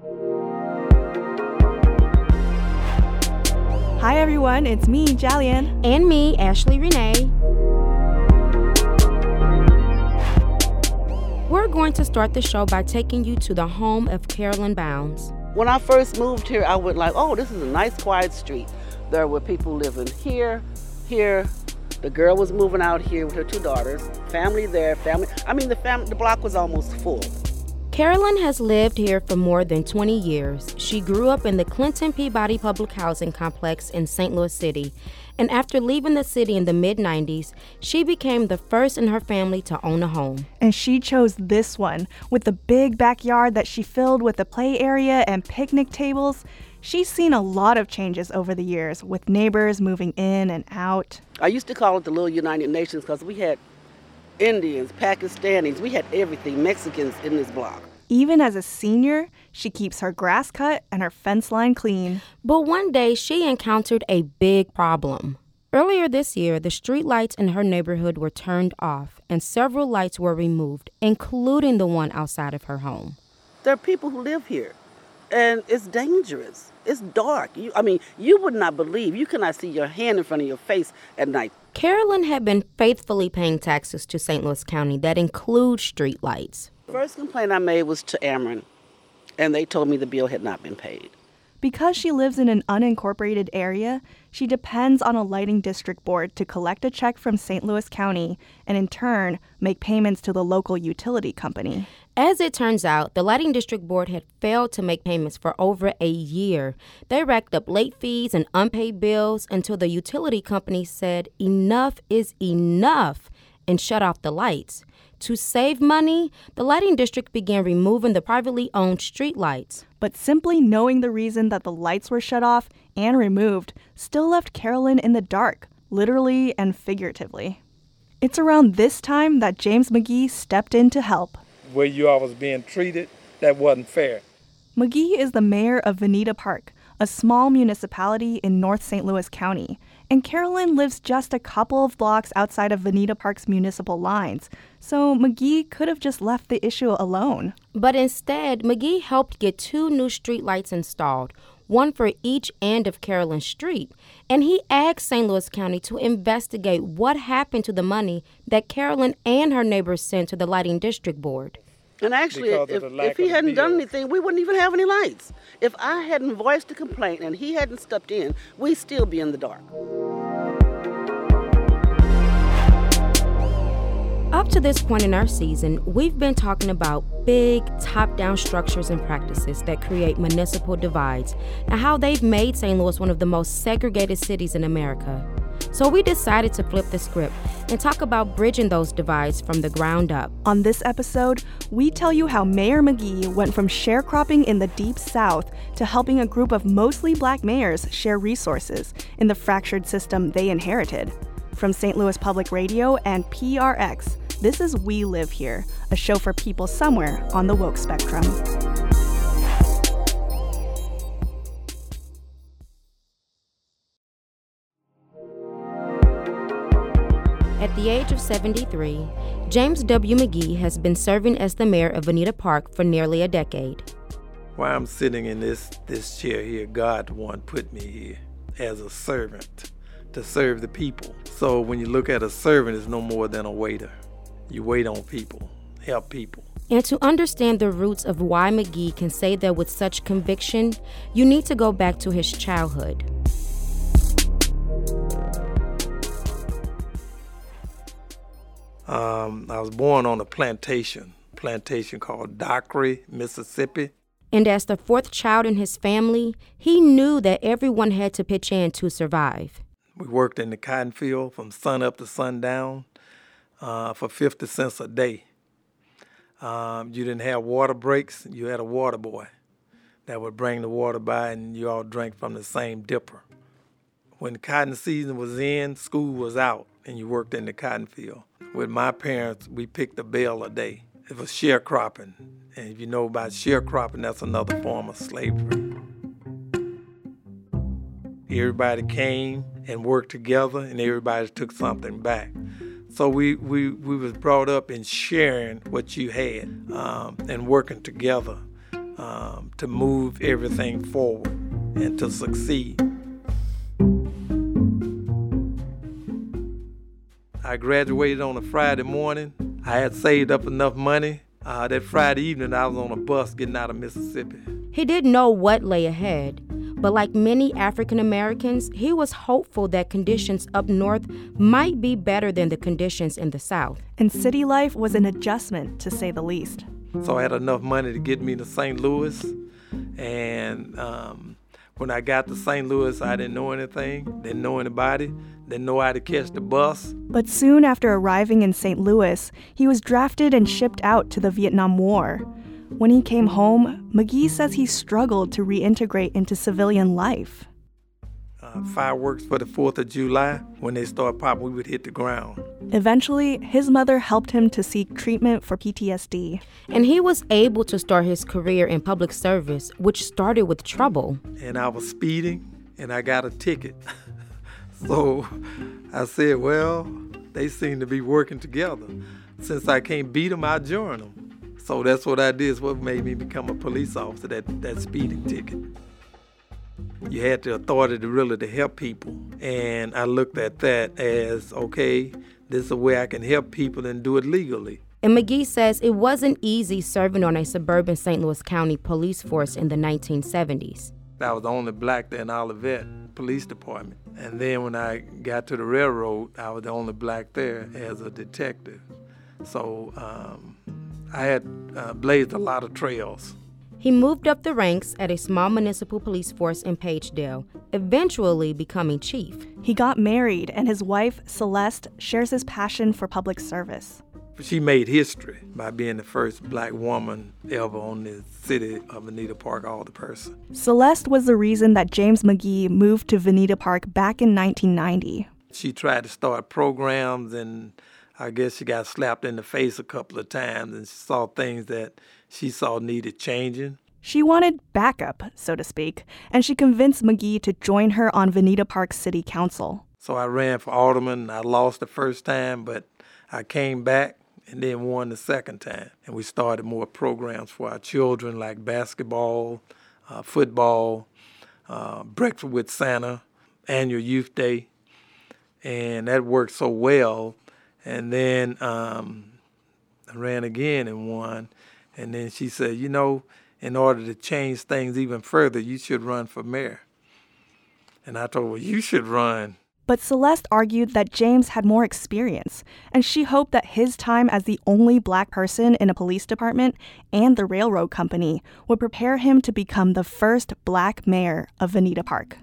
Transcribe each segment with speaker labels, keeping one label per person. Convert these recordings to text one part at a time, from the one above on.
Speaker 1: Hi everyone, it's me, Jalian.
Speaker 2: And me, Ashley Renee. We're going to start the show by taking you to the home of Carolyn Bounds.
Speaker 3: When I first moved here, I went like, oh, this is a nice, quiet street. There were people living here. The girl was moving out here with her 2 daughters. Family there, the block was almost full.
Speaker 2: Carolyn has lived here for more than 20 years. She grew up in the Clinton Peabody Public Housing Complex in St. Louis City. And after leaving the city in the mid-90s, she became the first in her family to own a home.
Speaker 1: And she chose this one, with the big backyard that she filled with a play area and picnic tables. She's seen a lot of changes over the years, with neighbors moving in and out.
Speaker 3: I used to call it the Little United Nations because we had Indians, Pakistanis, we had everything, Mexicans in this block.
Speaker 1: Even as a senior, she keeps her grass cut and her fence line clean.
Speaker 2: But one day, she encountered a big problem. Earlier this year, the street lights in her neighborhood were turned off, and several lights were removed, including the one outside of her home.
Speaker 3: There are people who live here, and it's dangerous. It's dark. You would not believe. You cannot see your hand in front of your face at night.
Speaker 2: Carolyn had been faithfully paying taxes to St. Louis County that include street lights.
Speaker 3: First complaint I made was to Ameren, and they told me the bill had not been paid.
Speaker 1: Because she lives in an unincorporated area, she depends on a lighting district board to collect a check from St. Louis County and in turn make payments to the local utility company.
Speaker 2: As it turns out, the lighting district board had failed to make payments for over a year. They racked up late fees and unpaid bills until the utility company said enough is enough and shut off the lights. To save money, the lighting district began removing the privately owned street lights.
Speaker 1: But simply knowing the reason that the lights were shut off and removed still left Carolyn in the dark, literally and figuratively. It's around this time that James McGee stepped in to help.
Speaker 4: The way you all was being treated, that wasn't fair.
Speaker 1: McGee is the mayor of Veneta Park, a small municipality in North St. Louis County, and Carolyn lives just a couple of blocks outside of Veneta Park's municipal lines, so McGee could have just left the issue alone.
Speaker 2: But instead, McGee helped get 2 new streetlights installed, one for each end of Carolyn Street, and he asked St. Louis County to investigate what happened to the money that Carolyn and her neighbors sent to the lighting district board.
Speaker 3: And actually, if he hadn't done anything, we wouldn't even have any lights. If I hadn't voiced a complaint and he hadn't stepped in, we'd still be in the dark.
Speaker 2: Up to this point in our season, we've been talking about big, top-down structures and practices that create municipal divides and how they've made St. Louis one of the most segregated cities in America. So we decided to flip the script and talk about bridging those divides from the ground up.
Speaker 1: On this episode, we tell you how Mayor McGee went from sharecropping in the Deep South to helping a group of mostly black mayors share resources in the fractured system they inherited. From St. Louis Public Radio and PRX, this is We Live Here, a show for people somewhere on the woke spectrum.
Speaker 2: At the age of 73, James W. McGee has been serving as the mayor of Veneta Park for nearly a decade.
Speaker 4: While I'm sitting in this chair here, God one put me here as a servant to serve the people. So when you look at a servant, it's no more than a waiter. You wait on people, help people.
Speaker 2: And to understand the roots of why McGee can say that with such conviction, you need to go back to his childhood.
Speaker 4: I was born on a plantation called Dockery, Mississippi.
Speaker 2: And as the 4th child in his family, he knew that everyone had to pitch in to survive.
Speaker 4: We worked in the cotton field from sun up to sundown for 50 cents a day. You didn't have water breaks. You had a water boy that would bring the water by, and you all drank from the same dipper. When the cotton season was in, school was out, and you worked in the cotton field. With my parents, we picked a bale a day. It was sharecropping. And if you know about sharecropping, that's another form of slavery. Everybody came and worked together, and everybody took something back. So we was brought up in sharing what you had and working together to move everything forward and to succeed. I graduated on a Friday morning. I had saved up enough money. That Friday evening, I was on a bus getting out of Mississippi.
Speaker 2: He didn't know what lay ahead, but like many African Americans, he was hopeful that conditions up north might be better than the conditions in the South.
Speaker 1: And city life was an adjustment, to say the least.
Speaker 4: So I had enough money to get me to St. Louis. And when I got to St. Louis, I didn't know anything, didn't know anybody, didn't know how to catch the bus.
Speaker 1: But soon after arriving in St. Louis, he was drafted and shipped out to the Vietnam War. When he came home, McGee says he struggled to reintegrate into civilian life.
Speaker 4: Fireworks for the 4th of July, when they started popping, we would hit the ground.
Speaker 1: Eventually, his mother helped him to seek treatment for PTSD.
Speaker 2: And he was able to start his career in public service, which started with trouble.
Speaker 4: And I was speeding, and I got a ticket. So I said, well, they seem to be working together. Since I can't beat them, I'll join them. So that's what I did, is what made me become a police officer, that speeding ticket. You had the authority to help people. And I looked at that as, okay, this is a way I can help people and do it legally.
Speaker 2: And McGee says it wasn't easy serving on a suburban St. Louis County police force in the 1970s.
Speaker 4: I was the only black there in Olivet Police Department. And then when I got to the railroad, I was the only black there as a detective. So I had blazed a lot of trails.
Speaker 2: He moved up the ranks at a small municipal police force in Pagedale, eventually becoming chief.
Speaker 1: He got married, and his wife, Celeste, shares his passion for public service.
Speaker 4: She made history by being the first black woman ever on the city of Veneta Park alderperson.
Speaker 1: Celeste was the reason that James McGee moved to Veneta Park back in 1990.
Speaker 4: She tried to start programs, and I guess she got slapped in the face a couple of times, and she saw things that she saw needed changing.
Speaker 1: She wanted backup, so to speak, and she convinced McGee to join her on Veneta Park City Council.
Speaker 4: So I ran for alderman. I lost the first time, but I came back and then won the second time. And we started more programs for our children, like basketball, football, Breakfast with Santa, annual youth day. And that worked so well. And then I ran again and won. And then she said, you know, in order to change things even further, you should run for mayor. And I told her, well, you should run.
Speaker 1: But Celeste argued that James had more experience, and she hoped that his time as the only black person in a police department and the railroad company would prepare him to become the first black mayor of Veneta Park.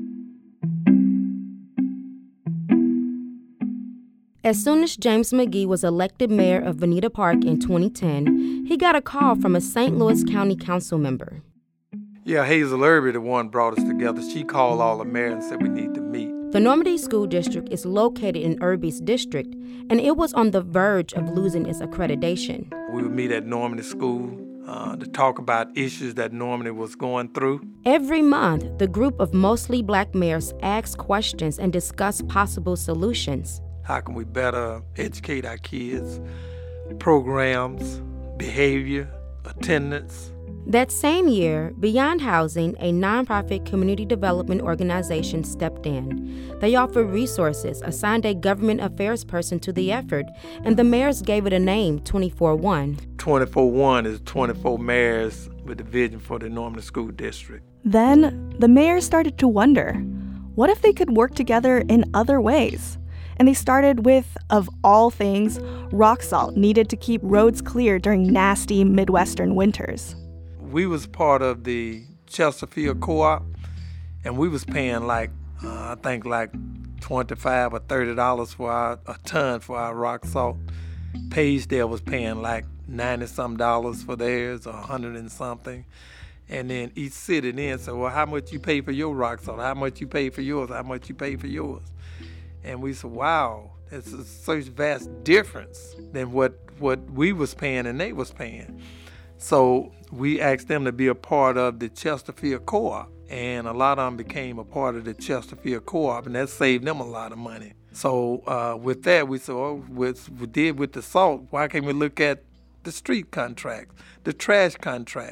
Speaker 2: As soon as James McGee was elected mayor of Veneta Park in 2010, he got a call from a St. Louis County Council member.
Speaker 4: Yeah, Hazel Irby, the one brought us together. She called all the mayors and said we need to meet.
Speaker 2: The Normandy School District is located in Irby's district, and it was on the verge of losing its accreditation.
Speaker 4: We would meet at Normandy School to talk about issues that Normandy was going through.
Speaker 2: Every month, the group of mostly black mayors asked questions and discussed possible solutions.
Speaker 4: How can we better educate our kids? Programs, behavior, attendance.
Speaker 2: That same year, Beyond Housing, a nonprofit community development organization, stepped in. They offered resources, assigned a government affairs person to the effort, and the mayors gave it a name, 24-1.
Speaker 4: 24-1 is 24 mayors with the vision for the Normandy School District.
Speaker 1: Then, the mayors started to wonder, what if they could work together in other ways? And they started with, of all things, rock salt needed to keep roads clear during nasty Midwestern winters.
Speaker 4: We was part of the Chesterfield Co-op, and we was paying like $25 or $30 for a ton for our rock salt. Pagedale was paying like $90-some for theirs, or $100 and something. And then each city then said, well, how much you pay for your rock salt? How much you pay for yours? How much you pay for yours? And we said, wow, it's such vast difference than what we was paying and they was paying. So we asked them to be a part of the Chesterfield Co-op. And a lot of them became a part of the Chesterfield Co-op, and that saved them a lot of money. So with that, we said, oh, we did with the salt, why can't we look at the street contracts, the trash contracts?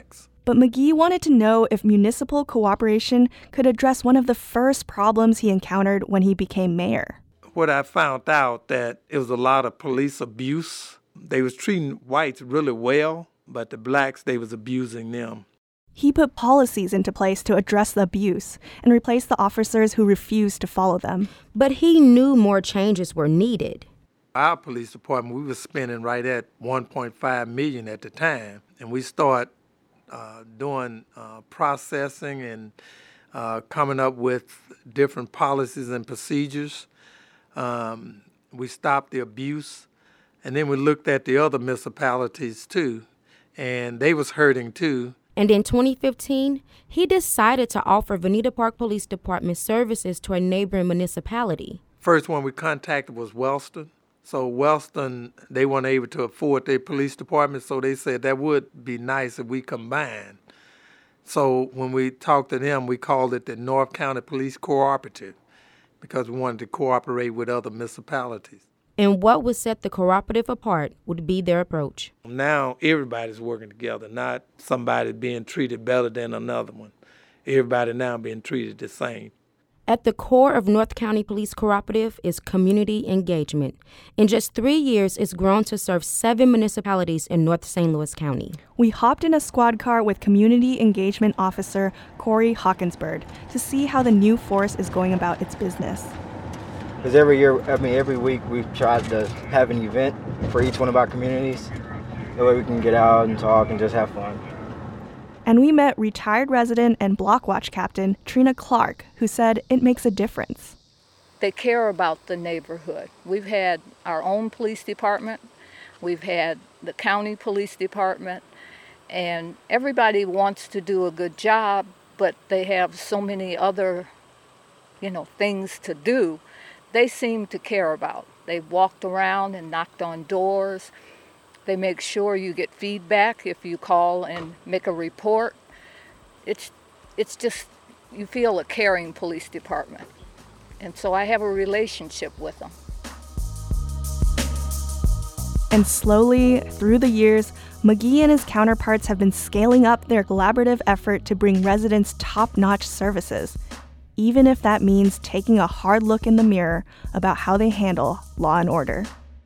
Speaker 1: But McGee wanted to know if municipal cooperation could address one of the first problems he encountered when he became mayor.
Speaker 4: What I found out that it was a lot of police abuse. They was treating whites really well, but the blacks, they was abusing them.
Speaker 1: He put policies into place to address the abuse and replace the officers who refused to follow them.
Speaker 2: But he knew more changes were needed.
Speaker 4: Our police department, we was spending right at $1.5 million at the time, and we start doing processing and coming up with different policies and procedures. We stopped the abuse, and then we looked at the other municipalities too, and they was hurting too.
Speaker 2: And in 2015, he decided to offer Veneta Park Police Department services to a neighboring municipality.
Speaker 4: First one we contacted was Wellston. So Wellston, they weren't able to afford their police department, so they said that would be nice if we combined. So when we talked to them, we called it the North County Police Cooperative because we wanted to cooperate with other municipalities.
Speaker 2: And what would set the cooperative apart would be their approach.
Speaker 4: Now everybody's working together, not somebody being treated better than another one. Everybody now being treated the same.
Speaker 2: At the core of North County Police Cooperative is community engagement. In just 3 years, it's grown to serve 7 municipalities in North St. Louis County.
Speaker 1: We hopped in a squad car with Community Engagement Officer Corey Hawkinsburg to see how the new force is going about its business.
Speaker 5: Because every week we try to have an event for each one of our communities. That way we can get out and talk and just have fun.
Speaker 1: And we met retired resident and Block Watch captain Trina Clark, who said it makes a difference.
Speaker 6: They care about the neighborhood. We've had our own police department. We've had the county police department. And everybody wants to do a good job, but they have so many other, things to do. They seem to care about. They've walked around and knocked on doors. They make sure you get feedback if you call and make a report. It's just, you feel a caring police department. And so I have a relationship with them.
Speaker 1: And slowly, through the years, McGee and his counterparts have been scaling up their collaborative effort to bring residents top-notch services, even if that means taking a hard look in the mirror about how they handle law and order.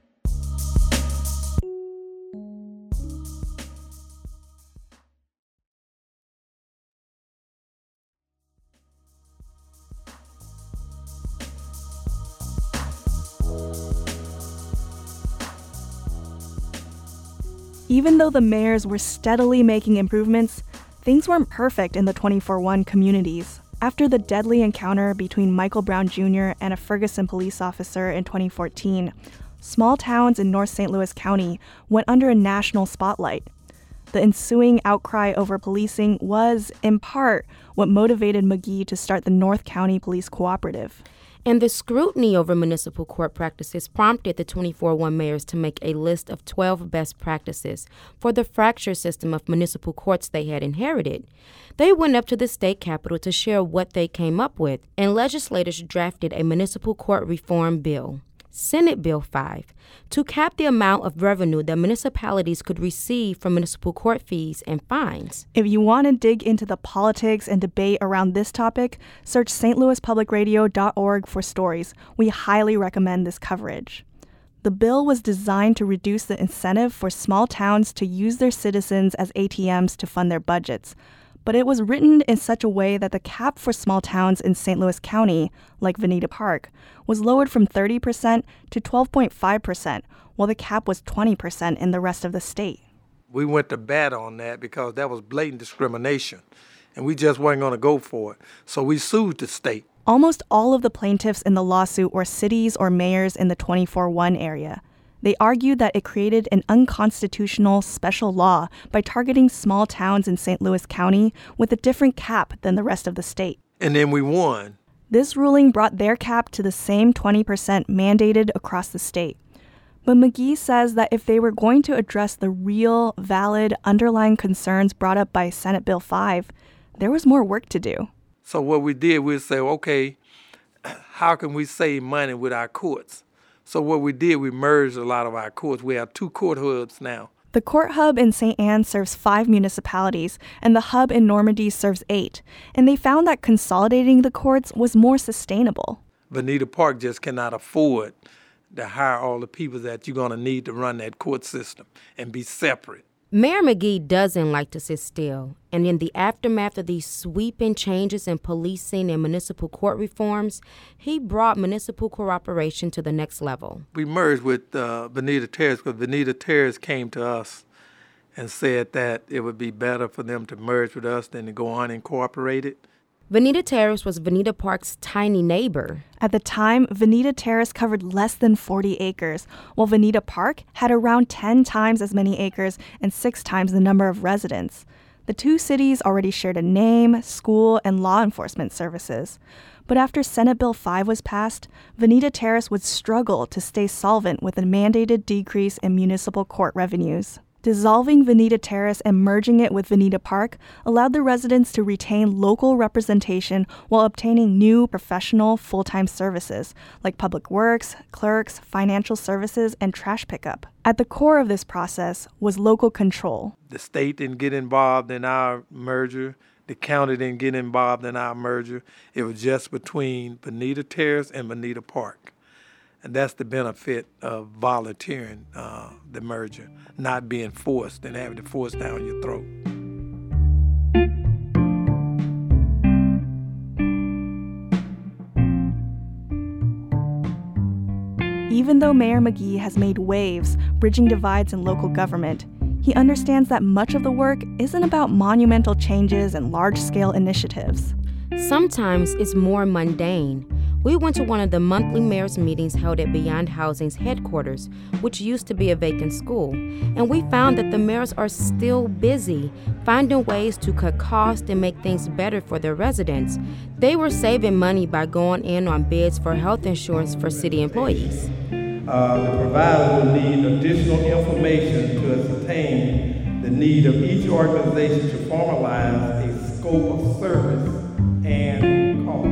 Speaker 1: Even though the mayors were steadily making improvements, things weren't perfect in the 24-1 communities. After the deadly encounter between Michael Brown Jr. and a Ferguson police officer in 2014, small towns in North St. Louis County went under a national spotlight. The ensuing outcry over policing was, in part, what motivated McGee to start the North County Police Cooperative.
Speaker 2: And the scrutiny over municipal court practices prompted the 24-1 mayors to make a list of 12 best practices for the fractured system of municipal courts they had inherited. They went up to the state capitol to share what they came up with, and legislators drafted a municipal court reform bill, Senate Bill 5, to cap the amount of revenue that municipalities could receive from municipal court fees and fines.
Speaker 1: If you want to dig into the politics and debate around this topic, search stlouispublicradio.org for stories. We highly recommend this coverage. The bill was designed to reduce the incentive for small towns to use their citizens as ATMs to fund their budgets. But it was written in such a way that the cap for small towns in St. Louis County, like Veneta Park, was lowered from 30% to 12.5%, while the cap was 20% in the rest of the state.
Speaker 4: We went to bat on that because that was blatant discrimination, and we just weren't going to go for it. So we sued the state.
Speaker 1: Almost all of the plaintiffs in the lawsuit were cities or mayors in the 24-1 area. They argued that it created an unconstitutional special law by targeting small towns in St. Louis County with a different cap than the rest of the state.
Speaker 4: And then we won.
Speaker 1: This ruling brought their cap to the same 20% mandated across the state. But McGee says that if they were going to address the real, valid, underlying concerns brought up by Senate Bill 5, there was more work to do.
Speaker 4: So what we did, we said, okay, how can we save money with our courts? So what we did, we merged a lot of our courts. We have 2 court hubs now.
Speaker 1: The court hub in St. Anne serves 5 municipalities, and the hub in Normandy serves 8, and they found that consolidating the courts was more sustainable.
Speaker 4: Veneta Park just cannot afford to hire all the people that you're going to need to run that court system and be separate.
Speaker 2: Mayor McGee doesn't like to sit still, and in the aftermath of these sweeping changes in policing and municipal court reforms, he brought municipal cooperation to the next level.
Speaker 4: We merged with Veneta Terrace because Veneta Terrace came to us and said that it would be better for them to merge with us than to go unincorporated.
Speaker 2: Veneta Terrace was Veneta Park's tiny neighbor.
Speaker 1: At the time, Veneta Terrace covered less than 40 acres, while Veneta Park had around 10 times as many acres and 6 times the number of residents. The two cities already shared a name, school, and law enforcement services. But after Senate Bill 5 was passed, Veneta Terrace would struggle to stay solvent with a mandated decrease in municipal court revenues. Dissolving Veneta Terrace and merging it with Veneta Park allowed the residents to retain local representation while obtaining new professional full-time services like public works, clerks, financial services, and trash pickup. At the core of this process was local control.
Speaker 4: The state didn't get involved in our merger. The county didn't get involved in our merger. It was just between Veneta Terrace and Veneta Park. And that's the benefit of volunteering the merger, not being forced and having it forced down your throat.
Speaker 1: Even though Mayor McGee has made waves bridging divides in local government, he understands that much of the work isn't about monumental changes and large-scale initiatives.
Speaker 2: Sometimes it's more mundane. We went to one of the monthly mayor's meetings held at Beyond Housing's headquarters, which used to be a vacant school, and we found that the mayors are still busy finding ways to cut costs and make things better for their residents. They were saving money by going in on bids for health insurance for city employees.
Speaker 4: The provider will need additional information to ascertain the need of each organization to formalize a scope of service and cost.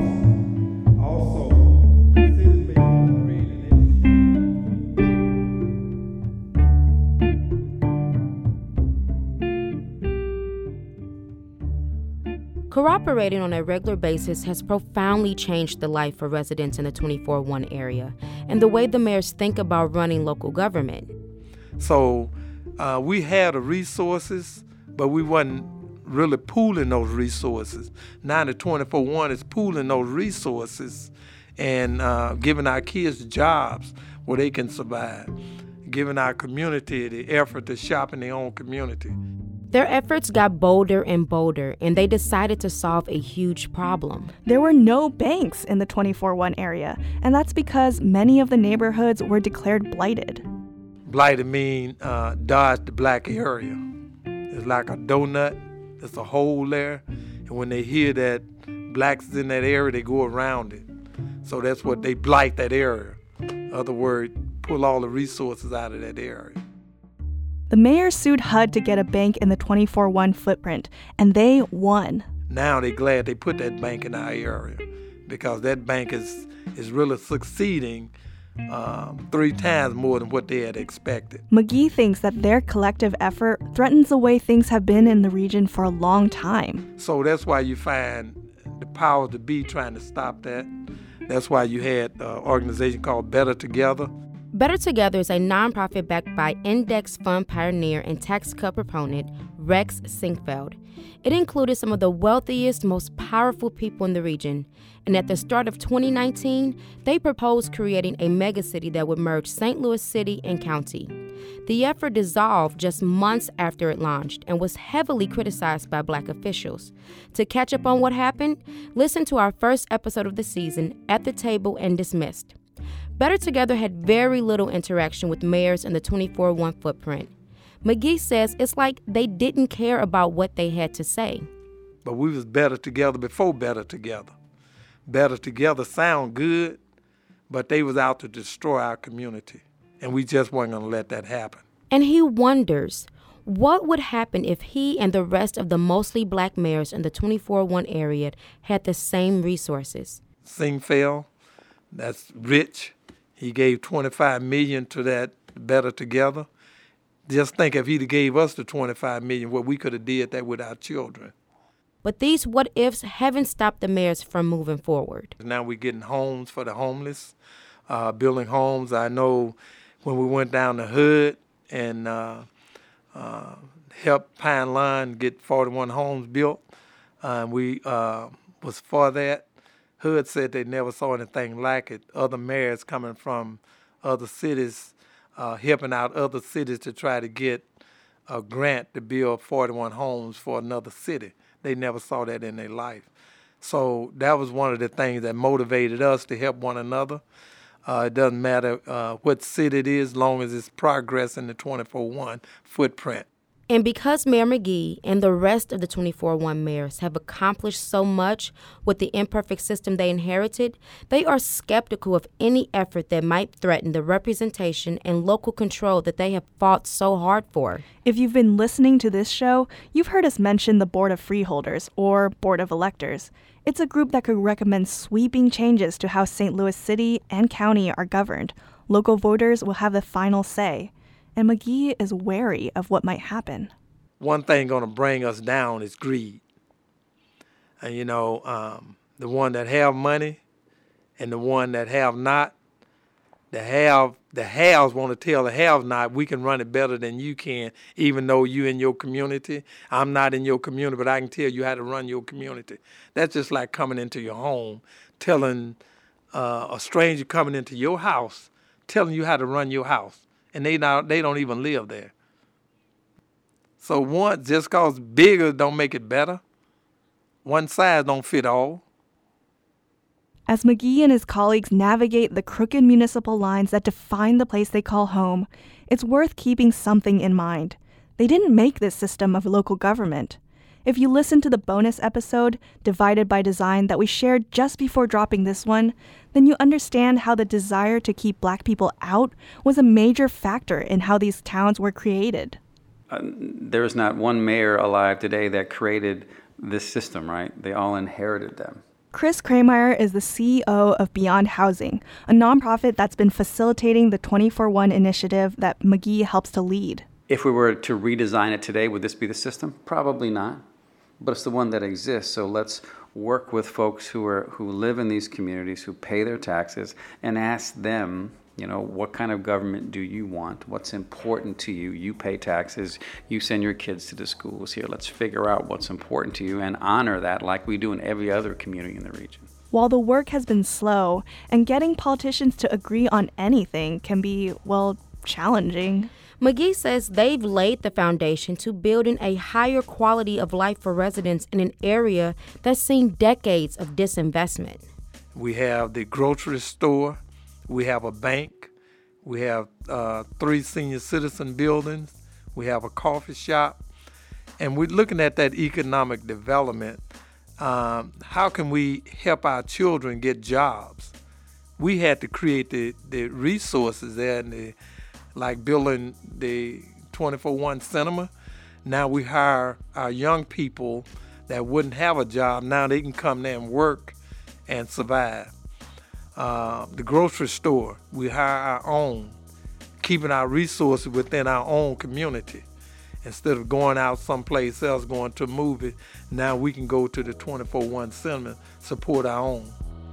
Speaker 2: Cooperating on a regular basis has profoundly changed the life for residents in the 24-1 area and the way the mayors think about running local government.
Speaker 4: So we had the resources, but we wasn't really pooling those resources. Now the 24-1 is pooling those resources and giving our kids jobs where they can survive, giving our community the effort to shop in their own community.
Speaker 2: Their efforts got bolder and bolder, and they decided to solve a huge problem.
Speaker 1: There were no banks in the 24-1 area, and that's because many of the neighborhoods were declared blighted.
Speaker 4: Blighted mean Dodge the black area. It's like a donut. There's a hole there, and when they hear that blacks is in that area, they go around it. So that's what they blight that area. In other words, pull all the resources out of that area.
Speaker 1: The mayor sued HUD to get a bank in the 24-1 footprint, and they won.
Speaker 4: Now they're glad they put that bank in our area because that bank is really succeeding 3 times more than what they had expected.
Speaker 1: McGee thinks that their collective effort threatens the way things have been in the region for a long time.
Speaker 4: So that's why you find the powers that be trying to stop that. That's why you had an organization called Better Together.
Speaker 2: Better Together is a nonprofit backed by index fund pioneer and tax cut proponent Rex Sinquefield. It included some of the wealthiest, most powerful people in the region. And at the start of 2019, they proposed creating a megacity that would merge St. Louis City and County. The effort dissolved just months after it launched and was heavily criticized by Black officials. To catch up on what happened, listen to our first episode of the season, At the Table and Dismissed. Better Together had very little interaction with mayors in the 24-1 footprint. McGee says it's like they didn't care about what they had to say.
Speaker 4: But we was better together before Better Together. Better Together sound good, but they was out to destroy our community. And we just weren't going to let that happen.
Speaker 2: And he wonders, what would happen if he and the rest of the mostly Black mayors in the 24-1 area had the same resources?
Speaker 4: Sinquefield, that's rich. He gave $25 million to that Better Together. Just think if he'd gave us the $25 million, what we could have did that with our children.
Speaker 2: But these what-ifs haven't stopped the mayors from moving forward.
Speaker 4: Now we're getting homes for the homeless, building homes. I know when we went down the hood and helped Pine Line get 41 homes built, we was for that. HUD said they never saw anything like it. Other mayors coming from other cities, helping out other cities to try to get a grant to build 41 homes for another city. They never saw that in their life. So that was one of the things that motivated us to help one another. It doesn't matter what city it is, as long as it's progress in the 24-1 footprint.
Speaker 2: And because Mayor McGee and the rest of the 24-1 mayors have accomplished so much with the imperfect system they inherited, they are skeptical of any effort that might threaten the representation and local control that they have fought so hard for.
Speaker 1: If you've been listening to this show, you've heard us mention the Board of Freeholders, or Board of Electors. It's a group that could recommend sweeping changes to how St. Louis City and County are governed. Local voters will have the final say. And McGee is wary of what might happen.
Speaker 4: One thing going to bring us down is greed. And, the one that have money and the one that have not, the haves want to tell the have not, we can run it better than you can, even though you in your community. I'm not in your community, but I can tell you how to run your community. That's just like coming into your home, telling a stranger coming into your house, telling you how to run your house. And they don't even live there. So one, just cause bigger don't make it better. One size don't fit all.
Speaker 1: As McGee and his colleagues navigate the crooked municipal lines that define the place they call home, it's worth keeping something in mind. They didn't make this system of local government. If you listen to the bonus episode, Divided by Design, that we shared just before dropping this one, then you understand how the desire to keep Black people out was a major factor in how these towns were created.
Speaker 7: There's not one mayor alive today that created this system, right? They all inherited them.
Speaker 1: Chris Kremeyer is the CEO of Beyond Housing, a nonprofit that's been facilitating the 24-1 initiative that McGee helps to lead.
Speaker 7: If we were to redesign it today, would this be the system? Probably not. But it's the one that exists, so let's work with folks who live in these communities, who pay their taxes, and ask them, what kind of government do you want? What's important to you? You pay taxes, you send your kids to the schools here. Let's figure out what's important to you and honor that like we do in every other community in the region.
Speaker 1: While the work has been slow, and getting politicians to agree on anything can be, challenging.
Speaker 2: McGee says they've laid the foundation to building a higher quality of life for residents in an area that's seen decades of disinvestment.
Speaker 4: We have the grocery store, we have a bank, we have 3 senior citizen buildings, we have a coffee shop, and we're looking at that economic development. How can we help our children get jobs? We had to create the resources there, and like building the 24-1 cinema. Now we hire our young people that wouldn't have a job. Now they can come there and work and survive. The grocery store, we hire our own, keeping our resources within our own community. Instead of going out someplace else, going to a movie, now we can go to the 24-1 cinema, support our own.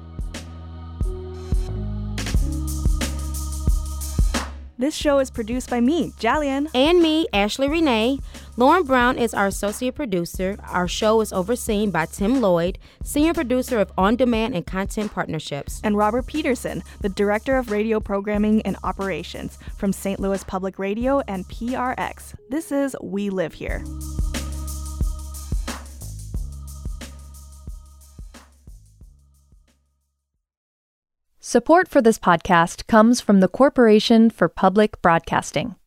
Speaker 1: This show is produced by me, Jalian.
Speaker 2: And me, Ashley Renee. Lauren Brown is our associate producer. Our show is overseen by Tim Lloyd, senior producer of On Demand and Content Partnerships.
Speaker 1: And Robert Peterson, the director of radio programming and operations from St. Louis Public Radio and PRX. This is We Live Here.
Speaker 8: Support for this podcast comes from the Corporation for Public Broadcasting.